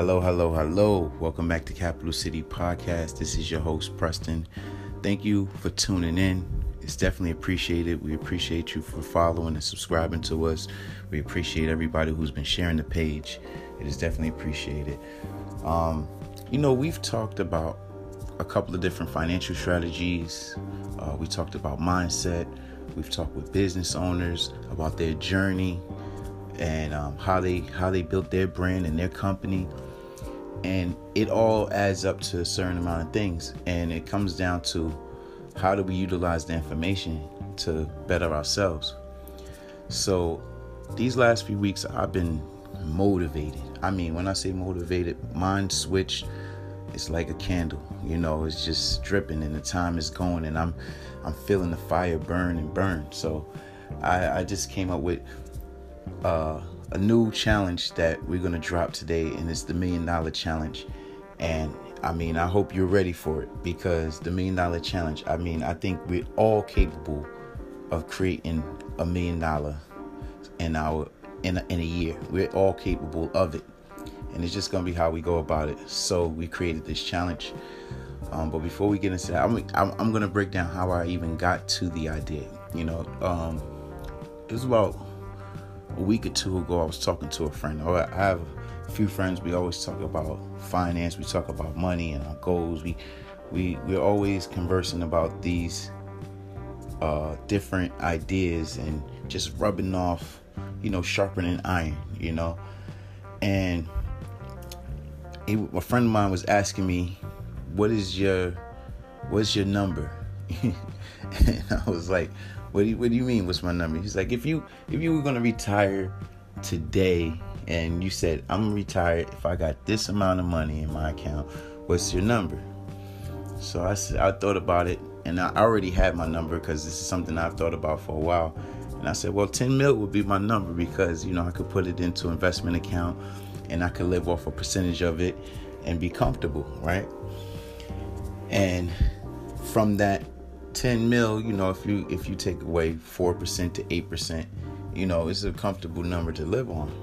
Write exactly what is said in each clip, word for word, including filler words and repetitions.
Hello, hello, hello. Welcome back to Capital City Podcast. This is your host, Preston. Thank you for tuning in. It's definitely appreciated. We appreciate you for following and subscribing to us. We appreciate everybody who's been sharing the page. It is definitely appreciated. Um, you know, we've talked about a couple of different financial strategies. Uh, we talked about mindset. We've talked with business owners about their journey and um, how they how they built their brand and their company. And it all adds up to a certain amount of things. And it comes down to how do we utilize the information to better ourselves. So these last few weeks, I've been motivated. I mean, when I say motivated, mind switched. It's like a candle, you know, it's just dripping and the time is going and I'm I'm feeling the fire burn and burn. So I, I just came up with uh, a new challenge that we're going to drop today, and it's the Million Dollar Challenge. And I mean, I hope you're ready for it, because the Million Dollar Challenge, I mean, I think we're all capable of creating a million dollar in our in a, in a year. We're all capable of it. And it's just going to be how we go about it. So we created this challenge. Um, but before we get into that, I'm, I'm, I'm going to break down how I even got to the idea. You know, um, it was about a week or two ago. I was talking to a friend. I have a few friends. We always talk about finance. We talk about money and our goals. We, we, we're always conversing about these uh, different ideas and just rubbing off, you know, sharpening iron, you know. And He, a friend of mine was asking me, what is your what's your number? And I was like, what do you, what do you mean, what's my number? He's like, if you if you were going to retire today and you said, I'm retired if I got this amount of money in my account, what's your number? So I, I thought about it, and I already had my number because this is something I've thought about for a while. And I said, well, ten mil would be my number, because, you know, I could put it into an investment account and I could live off a percentage of it and be comfortable, right? And from that ten mil, you know, if you if you take away four percent to eight percent, you know, it's a comfortable number to live on.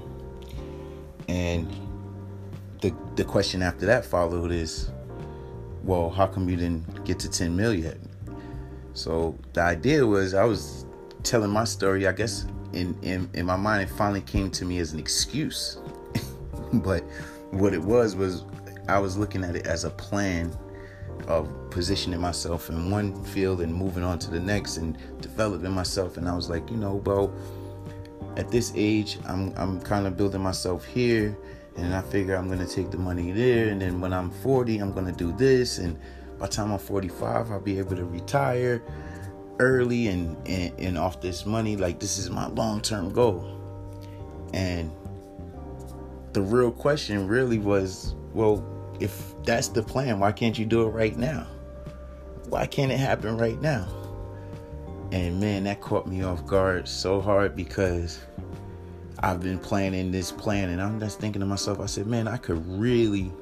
And the the question after that followed is, well, how come you didn't get to ten mil yet? So the idea was, I was telling my story, I guess in, in, in my mind, it finally came to me as an excuse. But what it was, was I was looking at it as a plan of positioning myself in one field and moving on to the next and developing myself. And I was like, you know, well, at this age, I'm I'm kind of building myself here. And I figure I'm going to take the money there. And then when I'm forty, I'm going to do this. And by the time I'm forty-five, I'll be able to retire early and, and, and off this money. Like, this is my long-term goal. And the real question really was, well, if that's the plan, why can't you do it right now? Why can't it happen right now? And man, that caught me off guard so hard, because I've been planning this plan, and I'm just thinking to myself, I said, man, I could really,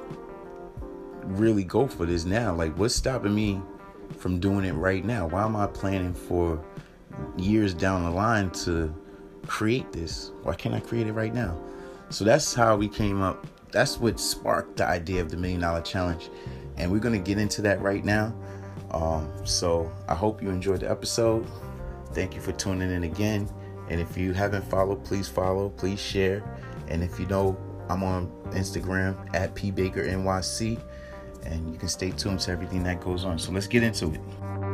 really go for this now. Like, what's stopping me from doing it right now? Why am I planning for years down the line to create this? Why can't I create it right now? So that's how we came up. That's what sparked the idea of the Million Dollar Challenge. And we're going to get into that right now. Um, so I hope you enjoyed the episode. Thank you for tuning in again. And if you haven't followed, please follow, please share. And if you know, I'm on Instagram at P Baker N Y C. And you can stay tuned to everything that goes on. So let's get into it.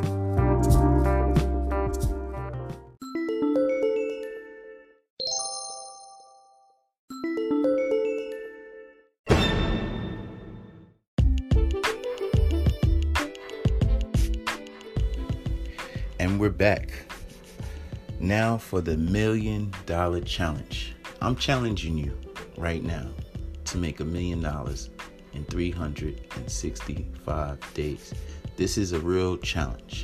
And we're back now for the Million Dollar Challenge. I'm challenging you right now to make a million dollars in three hundred sixty-five days. This is a real challenge.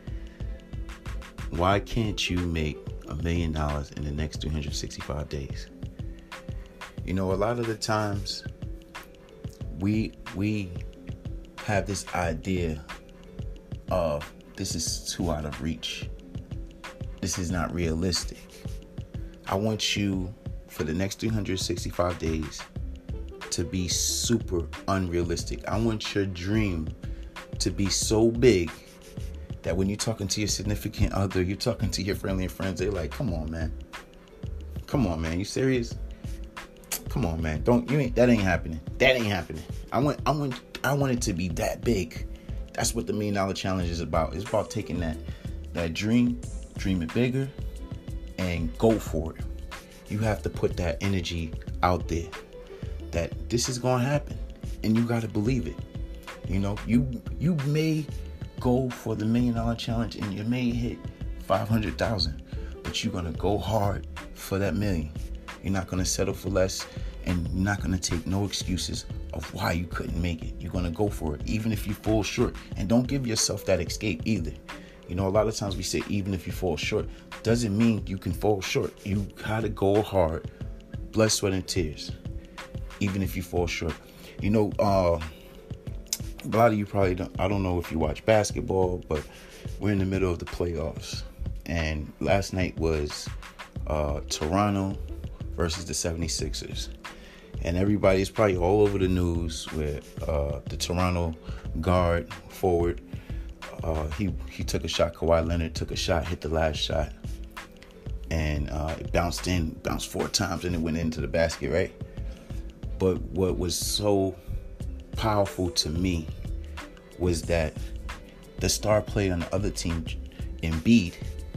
Why can't you make a million dollars in the next three hundred sixty-five days? You know, a lot of the times we we have this idea of, this is too out of reach. This is not realistic. I want you, for the next three hundred sixty-five days, to to be super unrealistic. I want your dream to be so big that when you're talking to your significant other, you're talking to your family and friends, they're like, come on, man. Come on, man. You serious? Come on, man. Don't you ain't that ain't happening. That ain't happening. I want I want I want it to be that big. That's what the million dollar challenge is about. It's about taking that that dream, dream it bigger, and go for it. You have to put that energy out there that this is gonna happen, and you gotta believe it. You know, you you may go for the million dollar challenge and you may hit five hundred thousand, but you're gonna go hard for that million. You're not gonna settle for less, and you're not gonna take no excuses of why you couldn't make it. You're gonna go for it, even if you fall short. And don't give yourself that escape either. You know, a lot of times we say even if you fall short, doesn't mean you can fall short. You gotta go hard, blood, sweat, and tears, even if you fall short. You know, uh, a lot of you probably don't, I don't know if you watch basketball, but we're in the middle of the playoffs. And last night was uh, Toronto versus the seventy-sixers. And everybody's probably all over the news with uh, the Toronto guard forward. Uh, he, he took a shot. Kawhi Leonard took a shot, hit the last shot. And uh, it bounced in, bounced four times, and it went into the basket, right? But what was so powerful to me was that the star player on the other team, Embiid,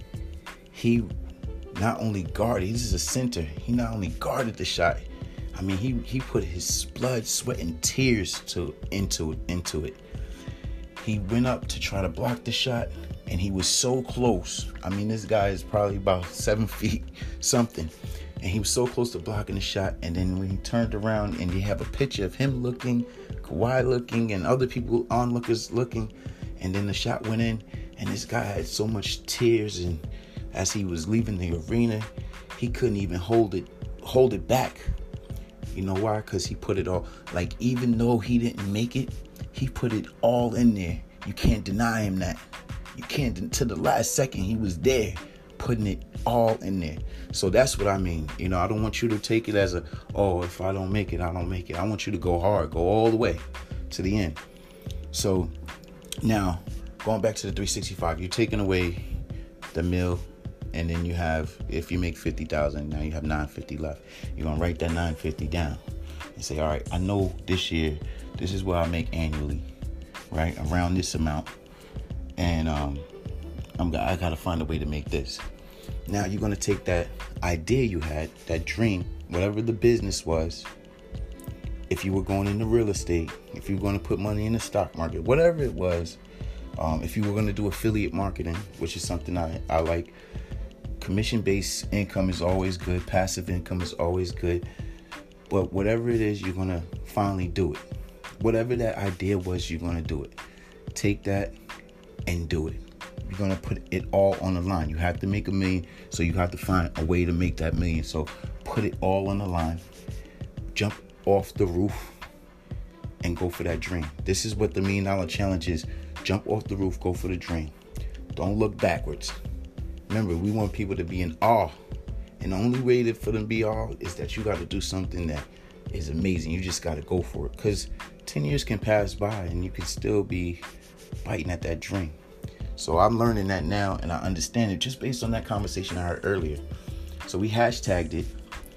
he not only guarded, he's a center, he not only guarded the shot, I mean, he he put his blood, sweat, and tears to into into it. He went up to try to block the shot, and he was so close. I mean, this guy is probably about seven feet something, and he was so close to blocking the shot. And then when he turned around, and you have a picture of him looking, Kawhi looking, and other people onlookers looking, and then the shot went in, and this guy had so much tears, and as he was leaving the arena, he couldn't even hold it hold it back. You know why? Because he put it all, like, even though he didn't make it, he put it all in there. You can't deny him that. You can't, to the last second, he was there, putting it all in there. So that's what I mean. You know, I don't want you to take it as a, oh, if I don't make it, I don't make it. I want you to go hard, go all the way to the end. So now, going back to the three sixty-five, you're taking away the mill, and then you have, if you make fifty thousand, now you have nine fifty left. You're going to write that nine fifty down and say, all right, I know this year, this is what I make annually, right? Around this amount. And um, I'm I got to find a way to make this. Now you're going to take that idea you had, that dream, whatever the business was, if you were going into real estate, if you were going to put money in the stock market, whatever it was, um, if you were going to do affiliate marketing, which is something I, I like. Commission-based income is always good. Passive income is always good. But whatever it is, you're going to finally do it. Whatever that idea was, you're going to do it. Take that and do it. You're going to put it all on the line. You have to make a million, so you have to find a way to make that million. So put it all on the line. Jump off the roof and go for that dream. This is what the million dollar challenge is. Jump off the roof, go for the dream. Don't look backwards. Remember, we want people to be in awe. And the only way to, for them to be awe is that you got to do something that is amazing. You just got to go for it. Because ten years can pass by and you can still be biting at that dream. So I'm learning that now, and I understand it just based on that conversation I heard earlier. So we hashtagged it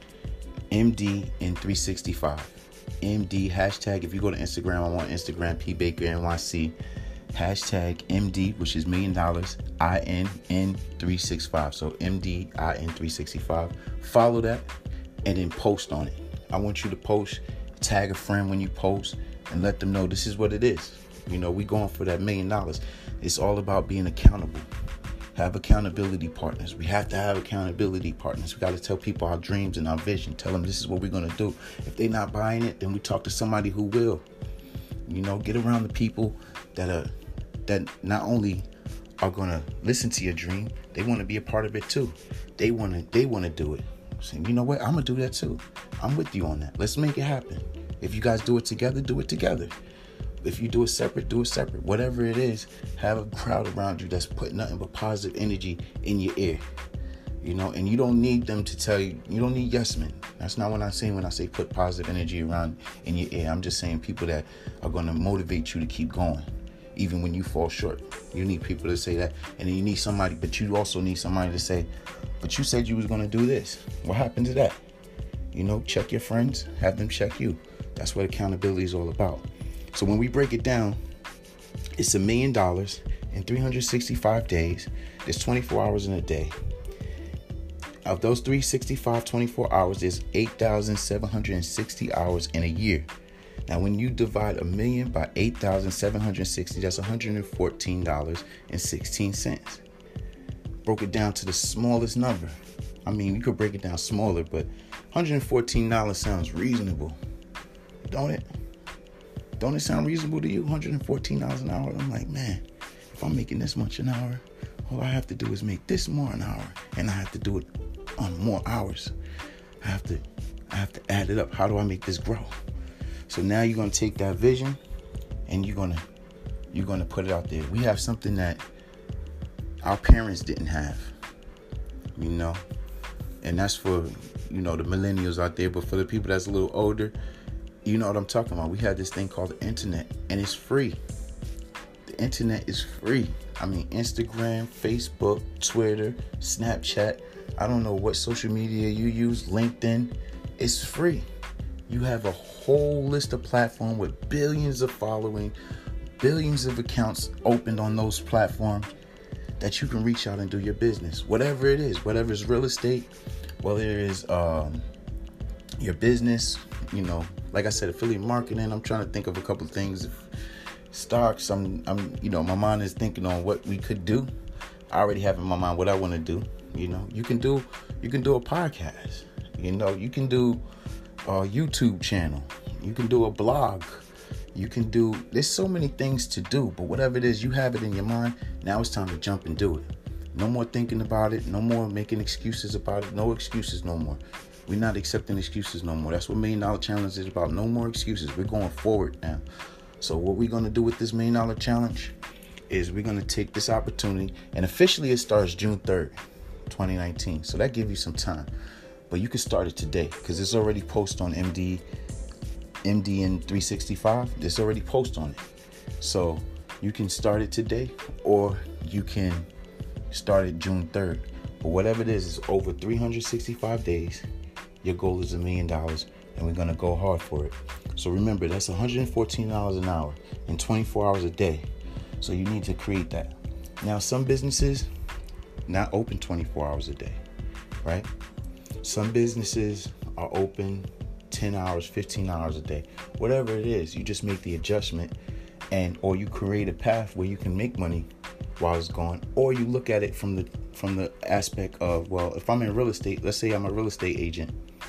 M D in three sixty-five. M D hashtag. If you go to Instagram, I'm on Instagram, P Baker N Y C. Hashtag M D, which is million dollars, I N N three sixty-five. So M D I N three sixty-five. Follow that and then post on it. I want you to post, tag a friend when you post, and let them know this is what it is. You know, we going for that million dollars. It's all about being accountable. Have accountability partners. We have to have accountability partners. We got to tell people our dreams and our vision. Tell them this is what we're going to do. If they're not buying it, then we talk to somebody who will. You know, get around the people that are that not only are going to listen to your dream, they want to be a part of it too. They want to they want to do it. Saying, you know what? I'm going to do that too. I'm with you on that. Let's make it happen. If you guys do it together, do it together. If you do it separate, do it separate. Whatever it is, have a crowd around you that's putting nothing but positive energy in your ear. You know, and you don't need them to tell you, you don't need yes men. That's not what I'm saying when I say put positive energy around in your ear. I'm just saying people that are going to motivate you to keep going, even when you fall short. You need people to say that. And then you need somebody, but you also need somebody to say, but you said you was going to do this. What happened to that? You know, check your friends, have them check you. That's what accountability is all about. So when we break it down, it's a million dollars in three hundred sixty-five days. There's twenty-four hours in a day. Of those three hundred sixty-five, twenty-four hours, there's eight thousand seven hundred sixty hours in a year. Now, when you divide a million by eight thousand seven hundred sixty, that's one hundred fourteen dollars and sixteen cents. Broke it down to the smallest number. I mean, you could break it down smaller, but one hundred fourteen dollars sounds reasonable, don't it? Don't it sound reasonable to you? one hundred fourteen dollars an hour. I'm like, man, if I'm making this much an hour, all I have to do is make this more an hour, and I have to do it on more hours. I have to, I have to add it up. How do I make this grow? So now you're gonna take that vision, and you're gonna, you're gonna put it out there. We have something that our parents didn't have, you know, and that's for, you know, the millennials out there. But for the people that's a little older, you know what I'm talking about. We had this thing called the internet, and it's free. The internet is free. I mean, Instagram, Facebook, Twitter, Snapchat. I don't know what social media you use, LinkedIn. It's free. You have a whole list of platforms with billions of following, billions of accounts opened on those platforms that you can reach out and do your business. Whatever it is, whether it's real estate, whether it is um, your business, you know, like I said, affiliate marketing. I'm trying to think of a couple of things. Stocks, I'm, I'm, you know, my mind is thinking on what we could do. I already have in my mind what I want to do. You know, you can do, you can do a podcast. You know, you can do a YouTube channel. You can do a blog. You can do, there's so many things to do, but whatever it is, you have it in your mind. Now it's time to jump and do it. No more thinking about it. No more making excuses about it. No excuses no more. We're not accepting excuses no more. That's what Million Dollar Challenge is about. No more excuses. We're going forward now. So what we're going to do with this Million Dollar Challenge is we're going to take this opportunity, and officially it starts June third, twenty nineteen. So that gives you some time. But you can start it today because it's already posted on M D, M D N three sixty-five. There's already post on it. So you can start it today, or you can start it June third. But whatever it is, it's over three hundred sixty-five days. Your goal is a million dollars, and we're going to go hard for it. So remember, that's one hundred fourteen dollars an hour and twenty-four hours a day. So you need to create that. Now, some businesses not open twenty-four hours a day, right? Some businesses are open ten hours, fifteen hours a day. Whatever it is, you just make the adjustment, and or you create a path where you can make money while it's going, or you look at it from the from the aspect of, well, if I'm in real estate, let's say I'm a real estate agent.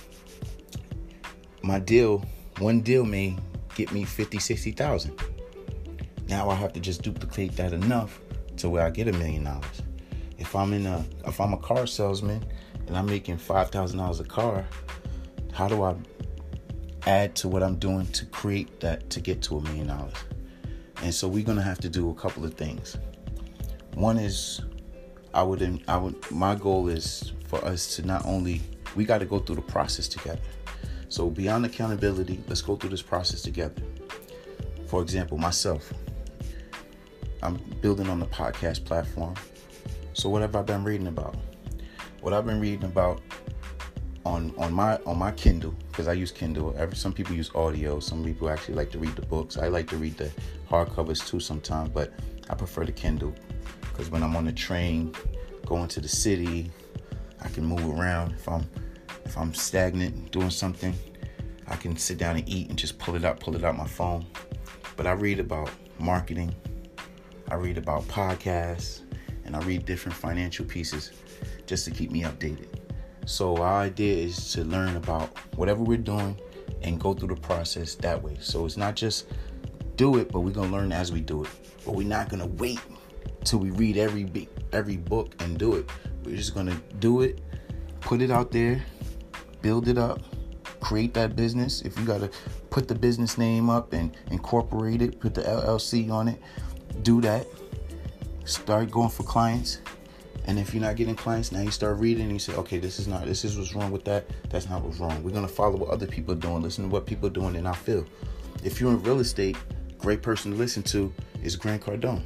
My deal, one deal may get me fifty, sixty thousand. Now I have to just duplicate that enough to where I get a million dollars. If I'm in a, if I'm a car salesman and I'm making five thousand dollars a car, how do I add to what I'm doing to create that to get to a million dollars? And so we're gonna have to do a couple of things. One is, I would, I would, my goal is for us to not only, we got to go through the process together. So beyond accountability, let's go through this process together. For example, myself, I'm building on the podcast platform. So what have I been reading about? What I've been reading about on on my on my Kindle, because I use Kindle. Every, some people use audio. Some people actually like to read the books. I like to read the hardcovers too sometimes, but I prefer the Kindle because when I'm on the train, going to the city, I can move around. If I'm if I'm stagnant doing something, I can sit down and eat and just pull it up, pull it out my phone. But I read about marketing. I read about podcasts, and I read different financial pieces just to keep me updated. So our idea is to learn about whatever we're doing and go through the process that way. So it's not just do it, but we're going to learn as we do it. But we're not going to wait till we read every every book and do it. We're just going to do it, put it out there, build it up, create that business. If you got to put the business name up and incorporate it, put the L L C on it, do that. Start going for clients. And if you're not getting clients, now you start reading and you say, okay, this is not, this is what's wrong with that. That's not what's wrong. We're going to follow what other people are doing, listen to what people are doing in our field. If you're in real estate, great person to listen to is Grant Cardone.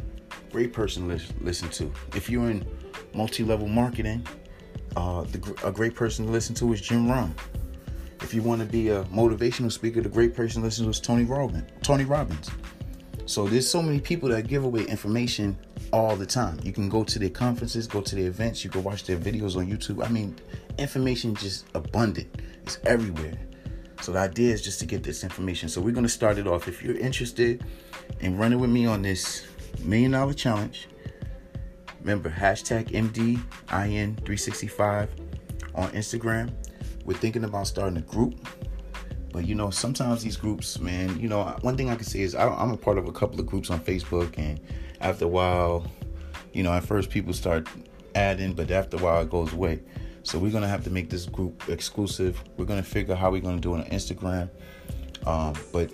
Great person to li- listen to. If you're in multi-level marketing, uh, the, a great person to listen to is Jim Rohn. If you want to be a motivational speaker, the great person to listen to is Tony Robbins. Tony Robbins. So there's so many people that give away information all the time. You can go to their conferences, go to their events, you can watch their videos on YouTube. I mean, information just abundant. It's everywhere. So the idea is just to get this information. So we're going to start it off. If you're interested in running with me on this million dollar challenge, remember hashtag M D I N three sixty-five on Instagram. We're thinking about starting a group. But, you know, sometimes these groups, man, you know, one thing I can say is I, I'm a part of a couple of groups on Facebook. And after a while, you know, at first people start adding, but after a while it goes away. So we're going to have to make this group exclusive. We're going to figure out how we're going to do it on Instagram. Um, but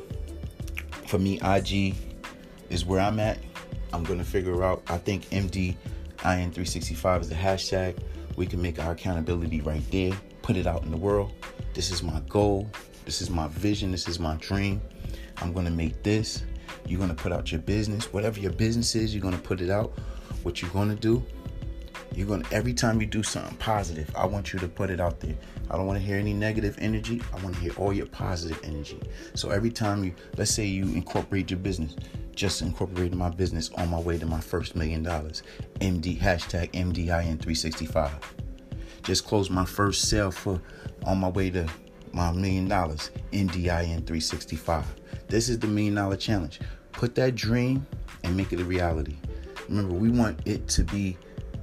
for me, I G is where I'm at. I'm going to figure out, I think M D I N three sixty-five is the hashtag. We can make our accountability right there, put it out in the world. This is my goal. This is my vision. This is my dream. I'm going to make this. You're going to put out your business. Whatever your business is, you're going to put it out. What you're going to do, you're going to, every time you do something positive, I want you to put it out there. I don't want to hear any negative energy. I want to hear all your positive energy. So every time you, let's say you incorporate your business, just incorporated my business on my way to my first million dollars. M D, hashtag M D I N three sixty-five. Just closed my first sale for on my way to my million dollars, M D I N three sixty-five. This is the million dollar challenge. Put that dream and make it a reality. Remember, we want it to be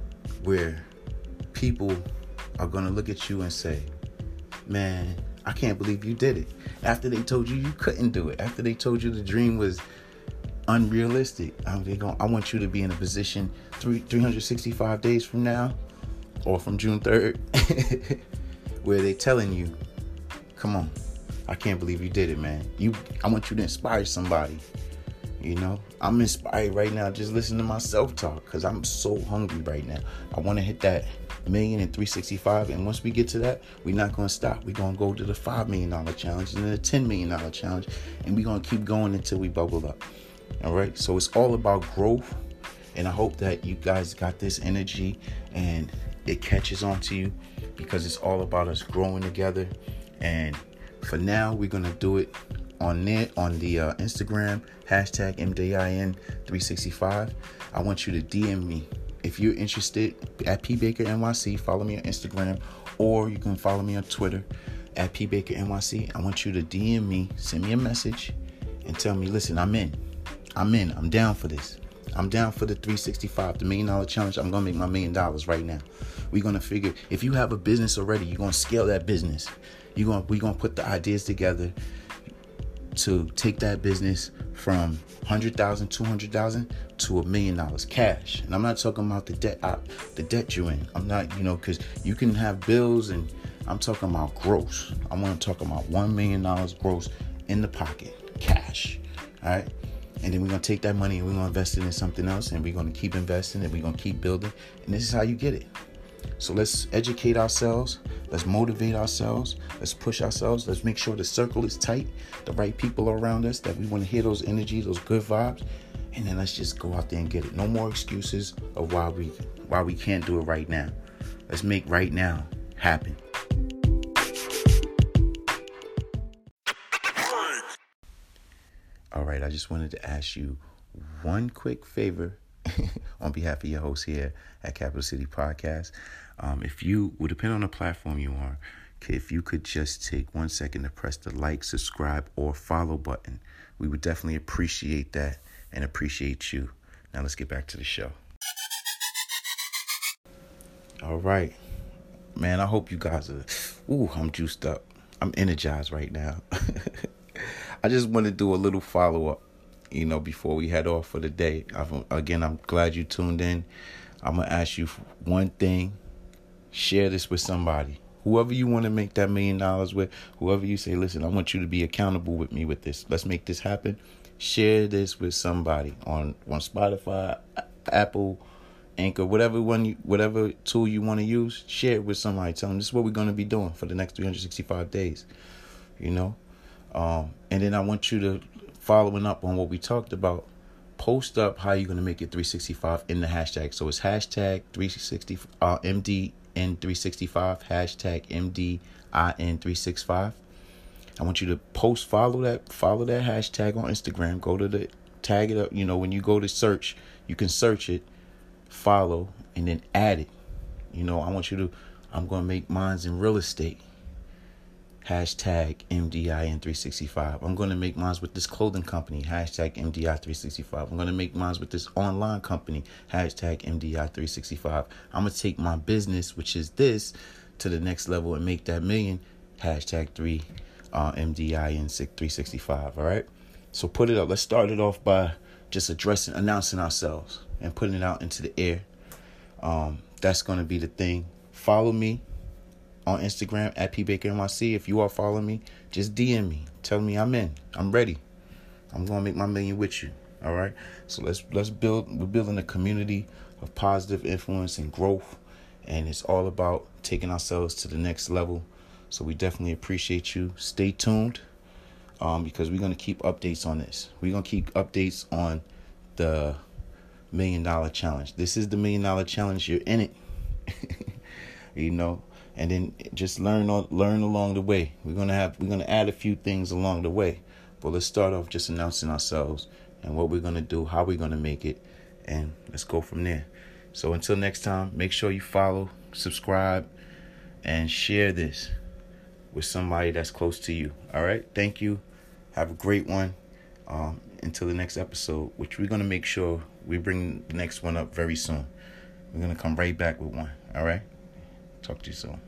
where people are going to look at you and say, man, I can't believe you did it. After they told you you couldn't do it. After they told you the dream was unrealistic. I, they gonna, I want you to be in a position three, three hundred sixty-five days from now or from June third where they telling you, come on, I can't believe you did it, man. You, I want you to inspire somebody. You know, I'm inspired right now just listening to my self-talk because I'm so hungry right now. I want to hit that million and three sixty-five. And once we get to that, we're not going to stop. We're going to go to the five million dollars challenge and then the ten million dollars challenge. And we're going to keep going until we bubble up. All right. So it's all about growth. And I hope that you guys got this energy and it catches on to you because it's all about us growing together. And for now, we're going to do it on there, on the uh, Instagram, hashtag M D I N three sixty-five. I want you to D M me. If you're interested, at P Baker N Y C, follow me on Instagram, or you can follow me on Twitter, at P Baker N Y C. I want you to D M me, send me a message, and tell me, listen, I'm in. I'm in. I'm down for this. I'm down for the three sixty-five, the million dollar challenge. I'm going to make my million dollars right now. We're going to figure, if you have a business already, you're going to scale that business. You're going, we're going to put the ideas together to take that business from one hundred thousand dollars, two hundred thousand dollars to a million dollars cash. And I'm not talking about the debt, I, the debt you're in. I'm not, you know, because you can have bills, and I'm talking about gross. I want to talk about one million dollars gross in the pocket, cash. All right. And then we're going to take that money and we're going to invest it in something else, and we're going to keep investing and we're going to keep building. And this is how you get it. So let's educate ourselves. Let's motivate ourselves. Let's push ourselves. Let's make sure the circle is tight. The right people are around us, that we want to hear those energies, those good vibes. And then let's just go out there and get it. No more excuses of why we why we can't do it right now. Let's make right now happen. All right, I just wanted to ask you one quick favor on behalf of your host here at Capital City Podcast. Um, if you, will depend on the platform you are, if you could just take one second to press the like, subscribe, or follow button, we would definitely appreciate that and appreciate you. Now let's get back to the show. All right, man, I hope you guys are, ooh, I'm juiced up. I'm energized right now. I just want to do a little follow-up, you know, before we head off for the day. I've, again, I'm glad you tuned in. I'm going to ask you one thing. Share this with somebody. Whoever you want to make that million dollars with, whoever you say, listen, I want you to be accountable with me with this. Let's make this happen. Share this with somebody on, on Spotify, Apple, Anchor, whatever one, you, whatever tool you want to use, share it with somebody. Tell them this is what we're going to be doing for the next three hundred sixty-five days. You know, um, and then I want you to, following up on what we talked about, post up how you're going to make it three sixty-five in the hashtag. So it's hashtag three sixty uh, M D N three sixty-five, hashtag M D I N three sixty-five. I want you to post, follow that, follow that hashtag on Instagram. Go to the, tag it up. You know, when you go to search, you can search it, follow, and then add it. You know, I want you to, I'm going to make mines in real estate. Hashtag M D I N three sixty-five. I'm going to make mines with this clothing company. Hashtag M D I three sixty-five. I'm going to make mines with this online company. Hashtag M D I three sixty-five. I'm going to take my business, which is this, to the next level and make that million. Hashtag three uh, M D I N three sixty-five. All right. So put it up. Let's start it off by just addressing, announcing ourselves and putting it out into the air. Um, that's going to be the thing. Follow me on Instagram at P Baker N Y C. If you are following me, just D M me. Tell me I'm in. I'm ready. I'm gonna make my million with you. All right. So let's let's build. We're building a community of positive influence and growth, and it's all about taking ourselves to the next level. So we definitely appreciate you. Stay tuned, um, because we're gonna keep updates on this. We're gonna keep updates on the million dollar challenge. This is the million dollar challenge. You're in it. You know. And then just learn on, learn along the way. We're gonna have we're gonna add a few things along the way. But let's start off just announcing ourselves and what we're gonna do, how we're gonna make it, and let's go from there. So until next time, make sure you follow, subscribe, and share this with somebody that's close to you. All right. Thank you. Have a great one. Um, until the next episode, which we're gonna make sure we bring the next one up very soon. We're gonna come right back with one. All right. Talk to you soon.